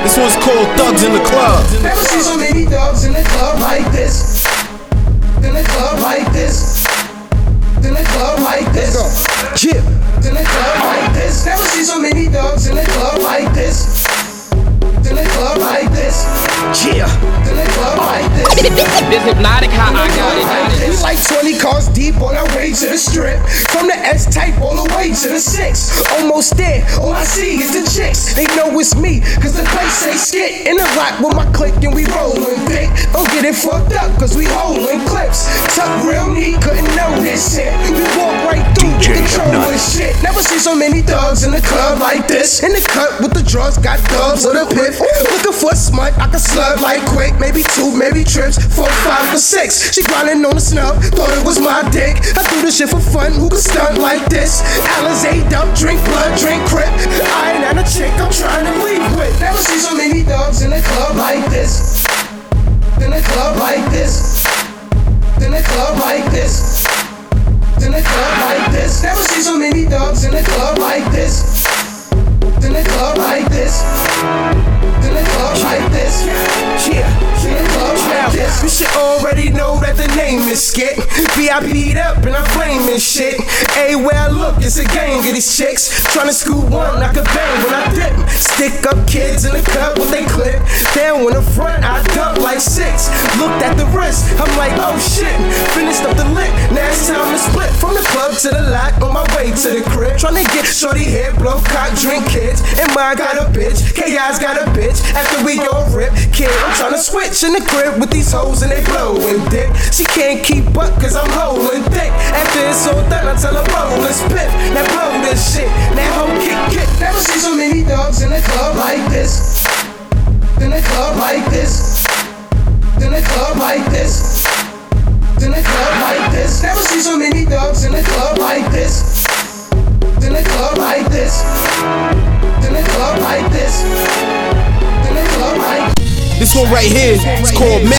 This one's called Thugs in the Club. Never seen so many thugs in the club like this. In the club like this. In the club like this. Yeah. In the club like this. Never seen so many thugs in the club like this. In the club like this. Yeah. In the club like this. This hypnotic, how I got it. We like 20 cars deep on our way to the strip. From the S-type all the way to the 6. Almost there, all I see is the chicks. They know it's me, cause the place say skit. In the lot with my clique and we rollin' thick. Don't get it fucked up, cause we holdin' clips. Tuck real neat, couldn't know this shit. We walk right through, controlling shit. Never seen so many thugs in the club like this. In the cut with the drugs, got dubs or the piff. Looking for a smut, I can slug like quick. Maybe 2, maybe trips, 4, 5, or 6. She grinding on the snub, thought it was my dick. I do this shit for fun, who can stunt like this? Alizé dump, drink blood, drink crip. I ain't not a chick I'm trying to leave with. Never seen so many thugs in the club like this. In the club like this. In the club like this. In the club like this. Never seen so many thugs in the club like this. In the club like this. In the club like this. Yeah. In the club like this. You should already know that the name is Skit. VIP'd up and I'm flaming shit. Where I look, it's a gang of these chicks. Tryna scoop one, I can bang when I dip. Stick up kids in the cup with they clip. Down in the front, I dump like 6. Looked at the wrist, I'm like, oh shit. Finished up the lick, now it's time to split. From the club to the lot, on my way to the crib. Tryna get shorty here, blow cock, drink kids. And mine got a bitch, KI's got a bitch. After we all rip, kid, I'm tryna switch in the crib with these hoes and they blowin' dick. She can't keep up cause I'm holding thick. After it's all done, I tell her roll and spit. Now blow this shit, now hoe kick. Never seen so many thugs in the club like this. In the club like this. In the club like this. In the club like this. Never seen so many thugs in the club like this. In the club like this. In the club like this. In the club like this. This one right here is called